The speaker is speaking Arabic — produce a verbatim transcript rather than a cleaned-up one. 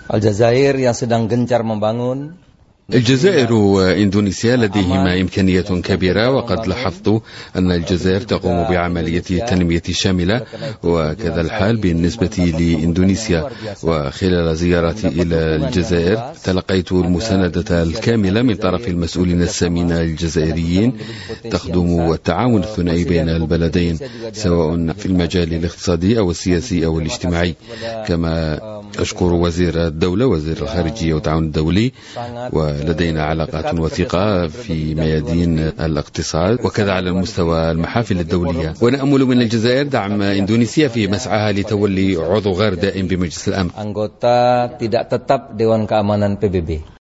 Aljazair yang sedang gencar membangun. الجزائر وإندونيسيا لديهما إمكانية كبيرة، وقد لاحظت أن الجزائر تقوم بعملية تنمية شاملة، وكذا الحال بالنسبة لإندونيسيا. وخلال زيارتي إلى الجزائر تلقيت المساندة الكاملة من طرف المسؤولين السامين الجزائريين تخدم التعاون الثنائي بين البلدين، سواء في المجال الاقتصادي أو السياسي أو الاجتماعي. كما أشكر وزير الدولة وزير الخارجية والتعاون الدولي، ولدينا علاقات وثيقة في ميادين الاقتصاد وكذا على المستوى المحافل الدولية. ونأمل من الجزائر دعم إندونيسيا في مسعاها لتولي عضو غير دائم بمجلس الأمن.